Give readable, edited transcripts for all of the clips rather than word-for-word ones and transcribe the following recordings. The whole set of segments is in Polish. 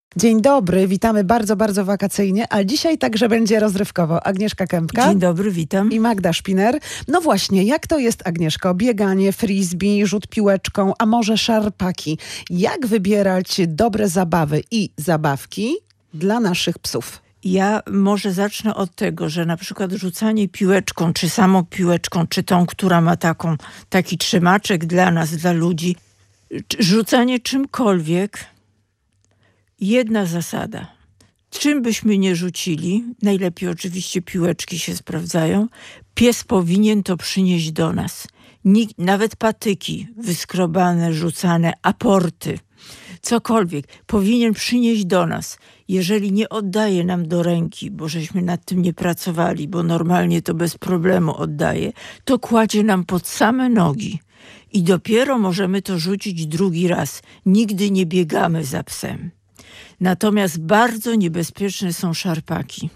Dzień dobry, witamy bardzo, bardzo wakacyjnie, a dzisiaj także będzie rozrywkowo. Agnieszka Kępka. Dzień dobry, witam. I Magda Szpiner. No właśnie, jak to jest, Agnieszko? Bieganie, frisbee, rzut piłeczką, a może szarpaki? Jak wybierać dobre zabawy i zabawki dla naszych psów? Ja może zacznę od tego, że na przykład rzucanie piłeczką, czy samą piłeczką, czy tą, która ma taki trzymaczek dla nas, dla ludzi, rzucanie czymkolwiek, jedna zasada. Czym byśmy nie rzucili, najlepiej oczywiście piłeczki się sprawdzają, pies powinien to przynieść do nas. Nawet patyki wyskrobane, rzucane, aporty, cokolwiek powinien przynieść do nas. Jeżeli nie oddaje nam do ręki, bo żeśmy nad tym nie pracowali, bo normalnie to bez problemu oddaje, to kładzie nam pod same nogi. I dopiero możemy to rzucić drugi raz. Nigdy nie biegamy za psem. Natomiast bardzo niebezpieczne są szarpaki.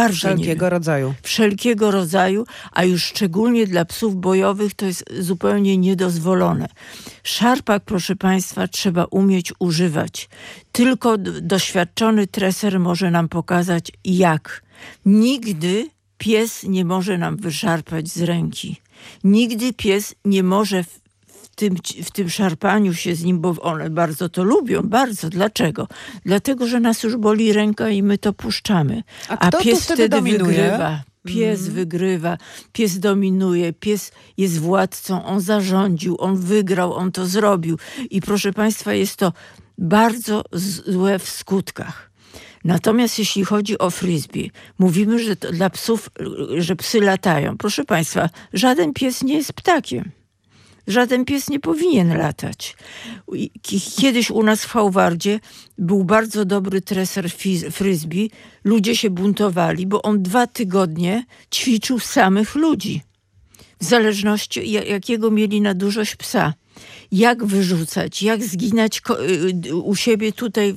Wszelkiego rodzaju, a już szczególnie dla psów bojowych to jest zupełnie niedozwolone. Szarpak, proszę Państwa, trzeba umieć używać. Tylko doświadczony treser może nam pokazać jak. Nigdy pies nie może nam wyszarpać z ręki. Nigdy pies nie może w tym szarpaniu się z nim, bo one bardzo to lubią, bardzo. Dlaczego? Dlatego, że nas już boli ręka i my to puszczamy. A pies wtedy wygrywa. Pies wygrywa, pies dominuje, pies jest władcą, on zarządził, on wygrał, on to zrobił. I proszę Państwa, jest to bardzo złe w skutkach. Natomiast jeśli chodzi o frisbee, mówimy, że to dla psów, że psy latają. Proszę Państwa, żaden pies nie jest ptakiem. Żaden pies nie powinien latać. Kiedyś u nas w Hałwardzie był bardzo dobry treser frisbee. Ludzie się buntowali, bo on 2 tygodnie ćwiczył samych ludzi. W zależności jakiego mieli na dużość psa. Jak wyrzucać, jak zginać u siebie tutaj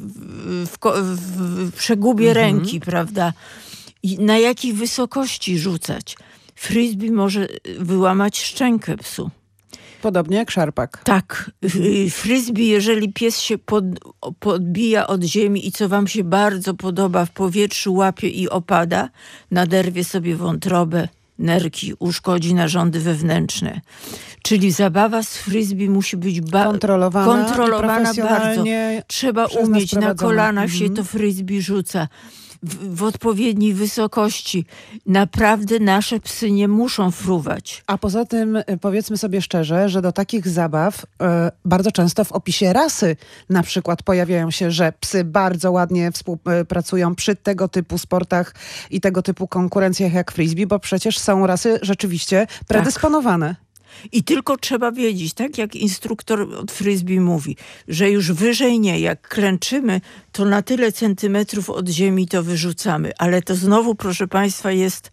w przegubie ręki, prawda? I na jakiej wysokości rzucać. Frisbee może wyłamać szczękę psu. Podobnie jak szarpak. Tak. Frisbee, jeżeli pies się podbija od ziemi i co wam się bardzo podoba, w powietrzu łapie i opada, naderwie sobie wątrobę, nerki, uszkodzi narządy wewnętrzne. Czyli zabawa z frisbee musi być kontrolowana bardzo. Trzeba umieć, na kolanach się to frisbee rzuca. W odpowiedniej wysokości. Naprawdę nasze psy nie muszą fruwać. A poza tym powiedzmy sobie szczerze, że do takich zabaw bardzo często w opisie rasy na przykład pojawiają się, że psy bardzo ładnie współpracują przy tego typu sportach i tego typu konkurencjach jak frisbee, bo przecież są rasy rzeczywiście predysponowane. Tak. I tylko trzeba wiedzieć, tak jak instruktor od frisbee mówi, że już wyżej nie, jak klęczymy, to na tyle centymetrów od ziemi to wyrzucamy. Ale to znowu, proszę Państwa, jest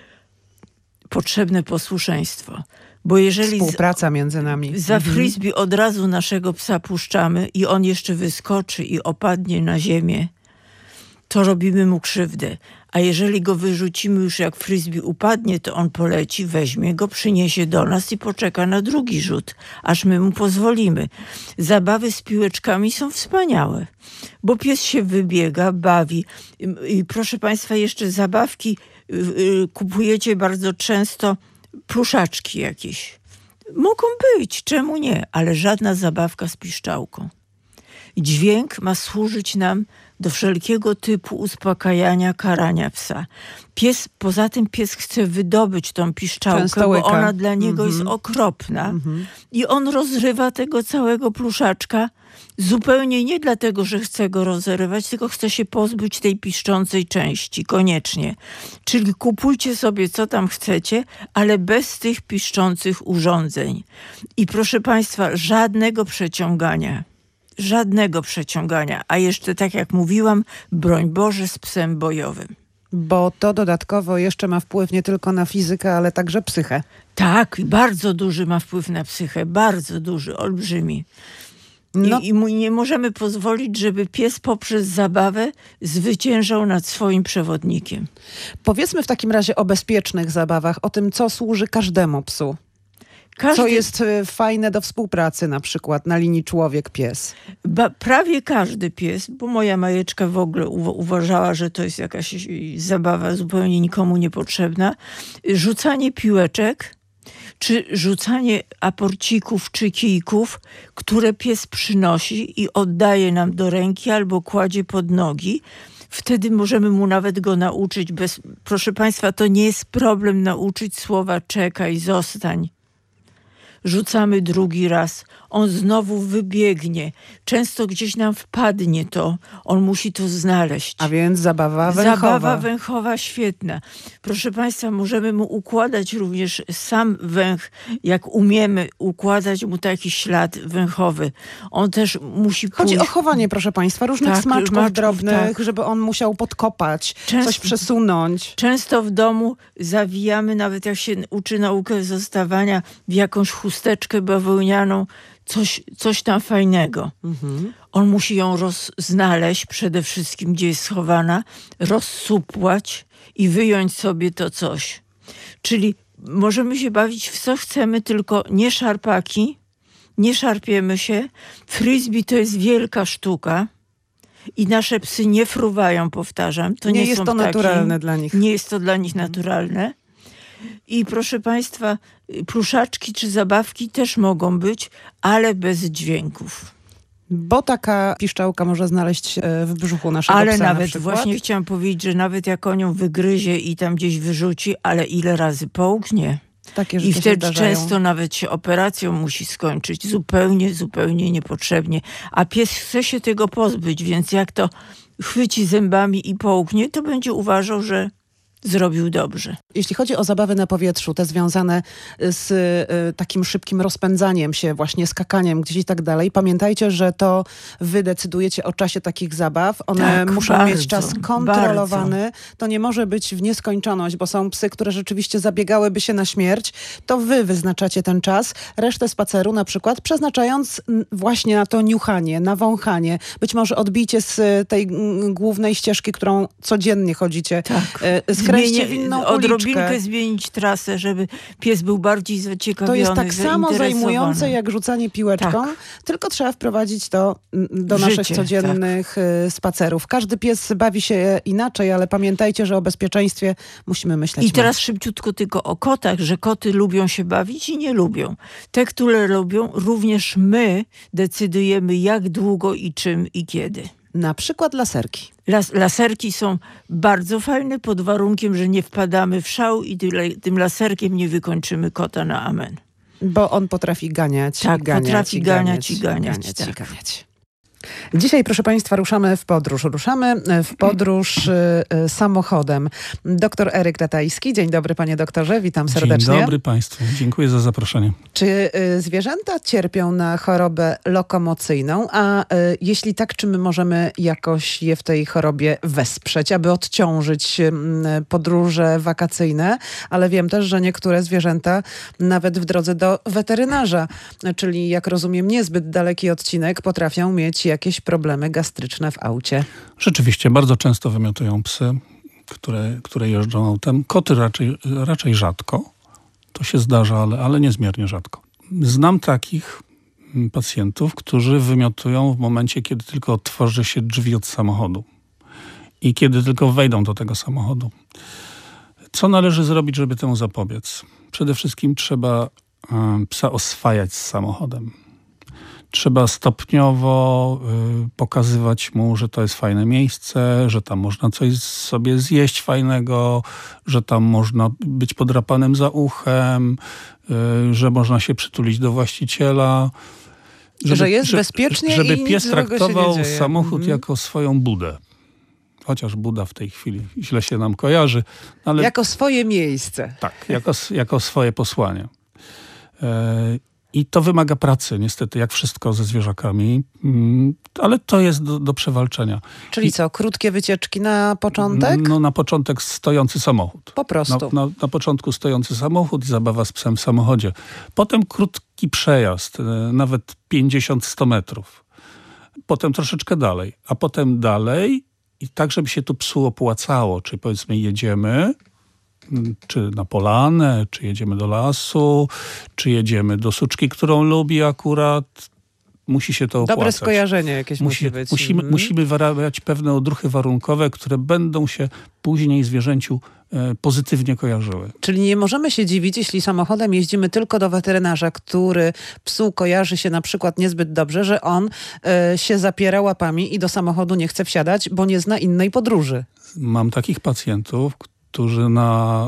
potrzebne posłuszeństwo. Bo jeżeli współpraca między nami. Za frisbee od razu naszego psa puszczamy i on jeszcze wyskoczy i opadnie na ziemię, to robimy mu krzywdę. A jeżeli go wyrzucimy już jak frisbee upadnie, to on poleci, weźmie go, przyniesie do nas i poczeka na drugi rzut, aż my mu pozwolimy. Zabawy z piłeczkami są wspaniałe, bo pies się wybiega, bawi. I proszę Państwa, jeszcze zabawki kupujecie bardzo często, pluszaczki jakieś. Mogą być, czemu nie? Ale żadna zabawka z piszczałką. Dźwięk ma służyć nam do wszelkiego typu uspokajania, karania psa. Poza tym pies chce wydobyć tą piszczałkę, bo ona dla niego jest okropna. I on rozrywa tego całego pluszaczka zupełnie nie dlatego, że chce go rozrywać, tylko chce się pozbyć tej piszczącej części, koniecznie. Czyli kupujcie sobie co tam chcecie, ale bez tych piszczących urządzeń. I proszę Państwa, żadnego przeciągania, a jeszcze tak jak mówiłam, broń Boże z psem bojowym. Bo to dodatkowo jeszcze ma wpływ nie tylko na fizykę, ale także psychę. Tak, bardzo duży ma wpływ na psychę, bardzo duży, olbrzymi. I nie możemy pozwolić, żeby pies poprzez zabawę zwyciężał nad swoim przewodnikiem. Powiedzmy w takim razie o bezpiecznych zabawach, o tym, co służy każdemu psu. Co jest fajne do współpracy na przykład na linii człowiek-pies? Prawie każdy pies, bo moja Majeczka w ogóle uważała, że to jest jakaś zabawa zupełnie nikomu niepotrzebna. Rzucanie piłeczek, czy rzucanie aporcików czy kijków, które pies przynosi i oddaje nam do ręki albo kładzie pod nogi. Wtedy możemy mu nawet go nauczyć. Proszę Państwa, to nie jest problem nauczyć słowa czekaj, zostań. Rzucamy drugi raz, on znowu wybiegnie. Często gdzieś nam wpadnie to, on musi to znaleźć. A więc zabawa węchowa. Zabawa węchowa świetna. Proszę Państwa, możemy mu układać również sam węch, jak umiemy układać mu taki ślad węchowy. On też musi pójść. Chodzi o chowanie, proszę Państwa, różnych smaczków drobnych, tak. żeby on musiał podkopać, coś przesunąć. Często w domu zawijamy, nawet jak się uczy naukę zostawania, w jakąś chusteczkę bawełnianą, coś tam fajnego. On musi ją znaleźć przede wszystkim, gdzie jest schowana, rozsupłać i wyjąć sobie to coś. Czyli możemy się bawić w co chcemy, tylko nie szarpaki, nie szarpiemy się. Frisbee to jest wielka sztuka i nasze psy nie fruwają, powtarzam. To nie jest są to ptaki. naturalne dla nich. Nie jest to dla nich naturalne. I proszę Państwa, pluszaczki czy zabawki też mogą być, ale bez dźwięków. Bo taka piszczałka może znaleźć się w brzuchu naszego ale psa nawet, na przykład. właśnie chciałam powiedzieć, że nawet jak on ją wygryzie i tam gdzieś wyrzuci, ale ile razy połknie. Takie rzeczy I wtedy się zdarzają. często nawet się operacją musi skończyć. Zupełnie niepotrzebnie. A pies chce się tego pozbyć, więc jak to chwyci zębami i połknie, to będzie uważał, że zrobił dobrze. Jeśli chodzi o zabawy na powietrzu, te związane z takim szybkim rozpędzaniem się, właśnie skakaniem gdzieś i tak dalej, pamiętajcie, że to wy decydujecie o czasie takich zabaw. One muszą mieć czas kontrolowany. Bardzo. To nie może być w nieskończoność, bo są psy, które rzeczywiście zabiegałyby się na śmierć. To wy wyznaczacie ten czas. Resztę spaceru na przykład przeznaczając właśnie na to niuchanie, na wąchanie. Być może odbijcie z tej głównej ścieżki, którą codziennie chodzicie. Tak. Skręćcie w inną uliczkę. Odrobinkę zmienić trasę, żeby pies był bardziej zaciekawiony, to jest tak samo zajmujące jak rzucanie piłeczką, tylko trzeba wprowadzić to do naszych codziennych spacerów. Każdy pies bawi się inaczej, ale pamiętajcie, że o bezpieczeństwie musimy myśleć. I teraz szybciutko tylko o kotach, że koty lubią się bawić i nie lubią. Te, które lubią, również my decydujemy jak długo i czym i kiedy. Na przykład laserki. Laserki są bardzo fajne pod warunkiem, że nie wpadamy w szał i tym laserkiem nie wykończymy kota na amen. Bo on potrafi ganiać. Tak, potrafi ganiać. Dzisiaj, proszę Państwa, ruszamy w podróż. Ruszamy w podróż samochodem. Doktor Eryk Ratajski. Dzień dobry, panie doktorze. Witam serdecznie. Dzień dobry państwu. Dziękuję za zaproszenie. Czy zwierzęta cierpią na chorobę lokomocyjną? A jeśli tak, czy my możemy jakoś je w tej chorobie wesprzeć, aby odciążyć podróże wakacyjne? Ale wiem też, że niektóre zwierzęta nawet w drodze do weterynarza, czyli jak rozumiem niezbyt daleki odcinek, potrafią mieć jakieś problemy gastryczne w aucie. Rzeczywiście, bardzo często wymiotują psy, które jeżdżą autem. Koty raczej rzadko. To się zdarza, ale niezmiernie rzadko. Znam takich pacjentów, którzy wymiotują w momencie, kiedy tylko otworzy się drzwi od samochodu i kiedy tylko wejdą do tego samochodu. Co należy zrobić, żeby temu zapobiec? Przede wszystkim trzeba psa oswajać z samochodem. Trzeba stopniowo pokazywać mu, że to jest fajne miejsce, że tam można coś sobie zjeść fajnego, że tam można być podrapanym za uchem, że można się przytulić do właściciela. Że jest bezpiecznie żeby i nic pies traktował się nie dzieje. samochód jako swoją budę. Chociaż Buda w tej chwili źle się nam kojarzy. Ale jako swoje miejsce. Tak, jako swoje posłanie. I to wymaga pracy, niestety, jak wszystko ze zwierzakami, ale to jest do przewalczenia. Czyli co, krótkie wycieczki na początek? No na początek stojący samochód. Po prostu. Na początku stojący samochód i zabawa z psem w samochodzie. Potem krótki przejazd, nawet 50-100 metrów. Potem troszeczkę dalej, a potem dalej i tak, żeby się tu psu opłacało. Czyli powiedzmy jedziemy czy na polanę, czy jedziemy do lasu, czy jedziemy do suczki, którą lubi akurat. Musi się to opłacać. Dobre skojarzenie jakieś musi być. Musimy wyrabiać pewne odruchy warunkowe, które będą się później zwierzęciu pozytywnie kojarzyły. Czyli nie możemy się dziwić, jeśli samochodem jeździmy tylko do weterynarza, który psu kojarzy się na przykład niezbyt dobrze, że on się zapiera łapami i do samochodu nie chce wsiadać, bo nie zna innej podróży. Mam takich pacjentów, którzy na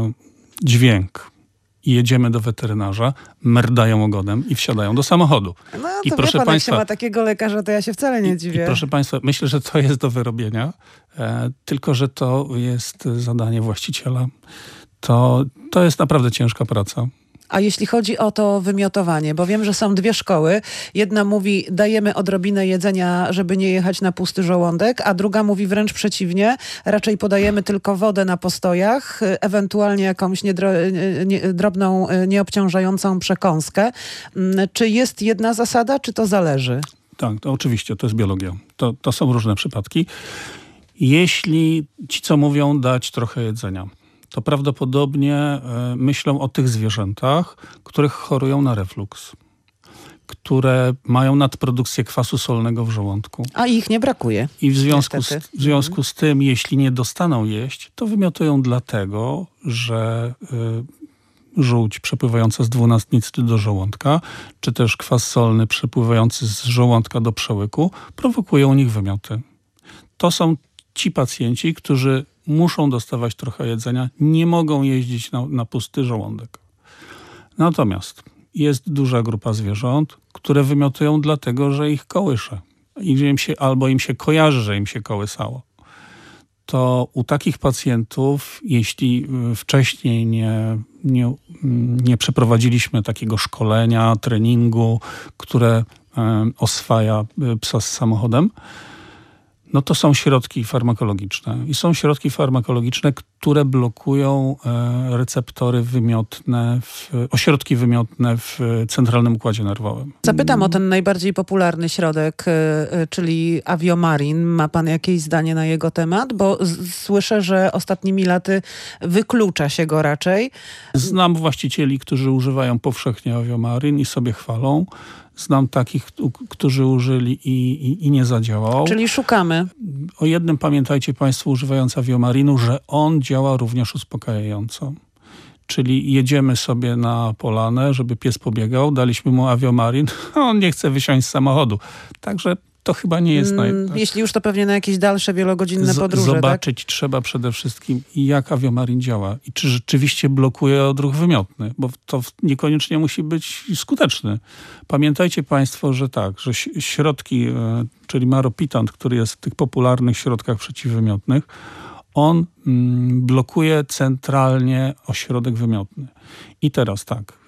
dźwięk i jedziemy do weterynarza, merdają ogonem i wsiadają do samochodu. No I to proszę wie pan, państwa, jak się ma takiego lekarza, to ja się wcale nie dziwię. I proszę państwa, myślę, że to jest do wyrobienia, tylko że to jest zadanie właściciela. To jest naprawdę ciężka praca. A jeśli chodzi o to wymiotowanie, bo wiem, że są dwie szkoły. Jedna mówi, dajemy odrobinę jedzenia, żeby nie jechać na pusty żołądek, a druga mówi wręcz przeciwnie. Raczej podajemy tylko wodę na postojach, ewentualnie jakąś drobną, nieobciążającą przekąskę. Czy jest jedna zasada, czy to zależy? Tak, to oczywiście, to jest biologia. To są różne przypadki. Jeśli ci, co mówią, dać trochę jedzenia, to prawdopodobnie myślą o tych zwierzętach, których chorują na refluks, które mają nadprodukcję kwasu solnego w żołądku. A ich nie brakuje. I w związku z tym, jeśli nie dostaną jeść, to wymiotują dlatego, że żółć przepływająca z dwunastnicy do żołądka, czy też kwas solny przepływający z żołądka do przełyku, prowokują u nich wymioty. To są ci pacjenci, którzy muszą dostawać trochę jedzenia, nie mogą jeździć na pusty żołądek. Natomiast jest duża grupa zwierząt, które wymiotują dlatego, że ich kołysze. Albo im się kojarzy, że im się kołysało. To u takich pacjentów, jeśli wcześniej nie przeprowadziliśmy takiego szkolenia, treningu, które oswaja psa z samochodem, no to są środki farmakologiczne. I są środki farmakologiczne, które blokują receptory wymiotne, ośrodki wymiotne w centralnym układzie nerwowym. Zapytam o ten najbardziej popularny środek, czyli Aviomarin. Ma pan jakieś zdanie na jego temat? Bo słyszę, że ostatnimi laty wyklucza się go raczej. Znam właścicieli, którzy używają powszechnie Aviomarin i sobie chwalą. Znam takich, którzy użyli i nie zadziałał. Czyli szukamy. O jednym pamiętajcie państwo, używając Aviomarinu, że on działa również uspokajająco. Czyli jedziemy sobie na polanę, żeby pies pobiegał, daliśmy mu Aviomarin, a on nie chce wysiąść z samochodu. Także to chyba nie jest... Jeśli już, to pewnie na jakieś dalsze, wielogodzinne podróże. Zobaczyć trzeba przede wszystkim, jak Aviomarin działa i czy rzeczywiście blokuje odruch wymiotny, bo to niekoniecznie musi być skuteczny. Pamiętajcie państwo, że tak, że środki, czyli maropitant, który jest w tych popularnych środkach przeciwwymiotnych, on blokuje centralnie ośrodek wymiotny. I teraz tak,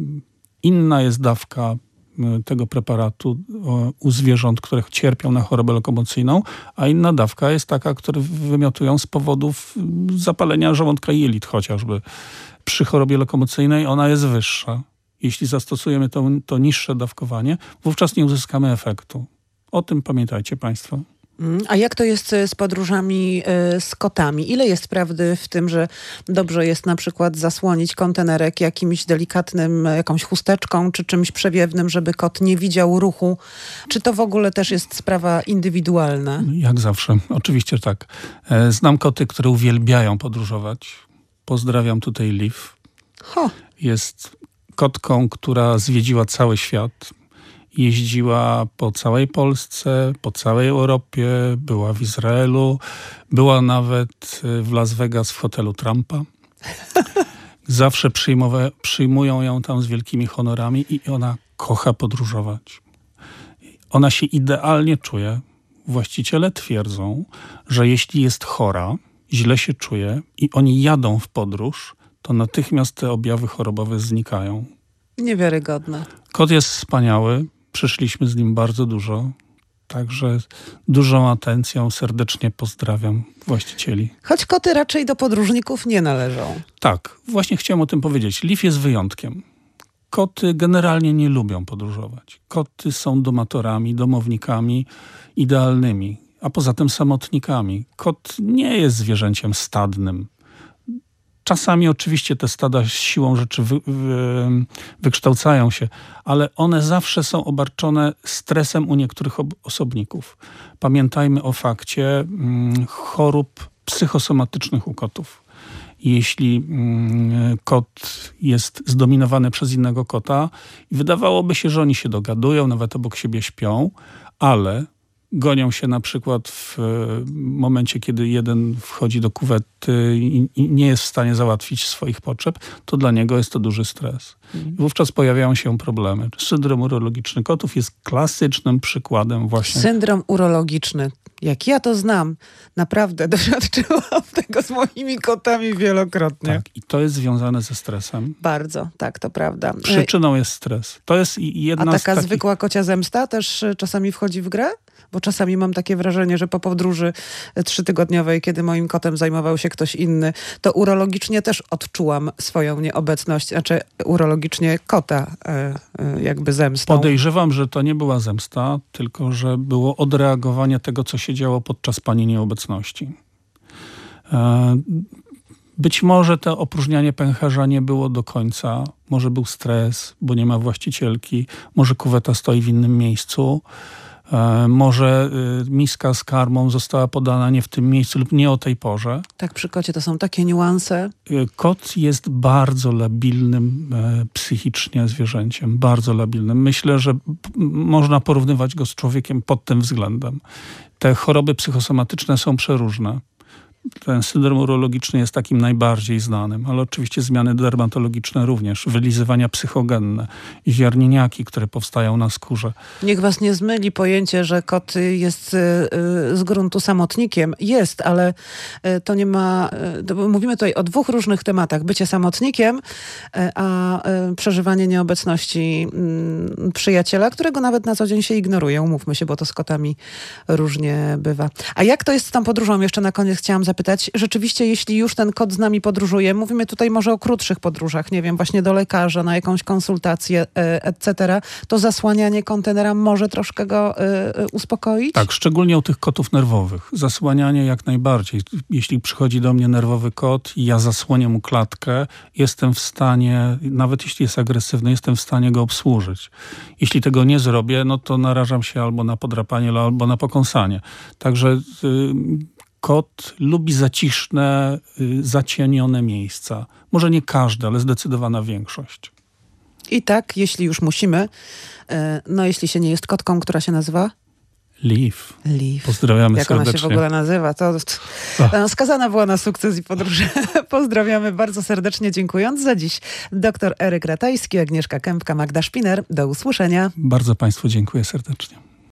inna jest dawka tego preparatu u zwierząt, które cierpią na chorobę lokomocyjną, a inna dawka jest taka, które wymiotują z powodów zapalenia żołądka i jelit chociażby. Przy chorobie lokomocyjnej ona jest wyższa. Jeśli zastosujemy to niższe dawkowanie, wówczas nie uzyskamy efektu. O tym pamiętajcie państwo. A jak to jest z podróżami z kotami? Ile jest prawdy w tym, że dobrze jest na przykład zasłonić kontenerek jakimś delikatnym, jakąś chusteczką czy czymś przewiewnym, żeby kot nie widział ruchu? Czy to w ogóle też jest sprawa indywidualna? Jak zawsze. Oczywiście tak. Znam koty, które uwielbiają podróżować. Pozdrawiam tutaj Liv. Jest kotką, która zwiedziła cały świat. Jeździła po całej Polsce, po całej Europie, była w Izraelu, była nawet w Las Vegas w hotelu Trumpa. Zawsze przyjmują ją tam z wielkimi honorami i ona kocha podróżować. Ona się idealnie czuje. Właściciele twierdzą, że jeśli jest chora, źle się czuje i oni jadą w podróż, to natychmiast te objawy chorobowe znikają. Niewiarygodne. Kot jest wspaniały. Przyszliśmy z nim bardzo dużo, także dużą atencją serdecznie pozdrawiam właścicieli. Choć koty raczej do podróżników nie należą. Tak, właśnie chciałem o tym powiedzieć. Liv jest wyjątkiem. Koty generalnie nie lubią podróżować. Koty są domatorami, domownikami idealnymi, a poza tym samotnikami. Kot nie jest zwierzęciem stadnym. Czasami oczywiście te stada siłą rzeczy wykształcają się, ale one zawsze są obarczone stresem u niektórych osobników. Pamiętajmy o fakcie chorób psychosomatycznych u kotów. Jeśli kot jest zdominowany przez innego kota i wydawałoby się, że oni się dogadują, nawet obok siebie śpią, ale gonią się na przykład w momencie, kiedy jeden wchodzi do kuwety i nie jest w stanie załatwić swoich potrzeb, to dla niego jest to duży stres. I wówczas pojawiają się problemy. Syndrom urologiczny kotów jest klasycznym przykładem właśnie. Syndrom urologiczny. Jak ja to znam, naprawdę doświadczyłam tego z moimi kotami wielokrotnie. Tak, i to jest związane ze stresem. Bardzo, tak, to prawda. Przyczyną jest stres. To jest jedna A z taka takich... zwykła kocia zemsta też czasami wchodzi w grę? Bo czasami mam takie wrażenie, że po podróży 3-tygodniowej, kiedy moim kotem zajmował się ktoś inny, to urologicznie też odczułam swoją nieobecność, znaczy urologicznie kota jakby zemstą. Podejrzewam, że to nie była zemsta, tylko że było odreagowanie tego, co się działo podczas pani nieobecności. Być może to opróżnianie pęcherza nie było do końca. Może był stres, bo nie ma właścicielki. Może kuweta stoi w innym miejscu. Może miska z karmą została podana nie w tym miejscu lub nie o tej porze. Tak, przy kocie to są takie niuanse. Kot jest bardzo labilnym psychicznie zwierzęciem, bardzo labilnym. Myślę, że można porównywać go z człowiekiem pod tym względem. Te choroby psychosomatyczne są przeróżne. Ten syndrom urologiczny jest takim najbardziej znanym, ale oczywiście zmiany dermatologiczne również, wylizywania psychogenne, ziarnieniaki, które powstają na skórze. Niech was nie zmyli pojęcie, że kot jest z gruntu samotnikiem. Jest, ale to nie ma... Mówimy tutaj o dwóch różnych tematach. Bycie samotnikiem, a przeżywanie nieobecności przyjaciela, którego nawet na co dzień się ignoruje. Umówmy się, bo to z kotami różnie bywa. A jak to jest z tą podróżą? Jeszcze na koniec chciałam zapytać. Rzeczywiście, jeśli już ten kot z nami podróżuje, mówimy tutaj może o krótszych podróżach, nie wiem, właśnie do lekarza, na jakąś konsultację, etc., to zasłanianie kontenera może troszkę go uspokoić? Tak, szczególnie u tych kotów nerwowych. Zasłanianie jak najbardziej. Jeśli przychodzi do mnie nerwowy kot i ja zasłonię mu klatkę, jestem w stanie, nawet jeśli jest agresywny, jestem w stanie go obsłużyć. Jeśli tego nie zrobię, no to narażam się albo na podrapanie, albo na pokąsanie. Także kot lubi zaciszne, zacienione miejsca. Może nie każdy, ale zdecydowana większość. I tak, jeśli już musimy, no jeśli się nie jest kotką, która się nazywa? Liv. Liv. Pozdrawiamy Jak serdecznie. ona się w ogóle nazywa? To skazana była na sukces i podróże. Pozdrawiamy bardzo serdecznie, dziękując za dziś. Dr Eryk Ratajski, Agnieszka Kępka, Magda Szpiner. Do usłyszenia. Bardzo Państwu dziękuję serdecznie.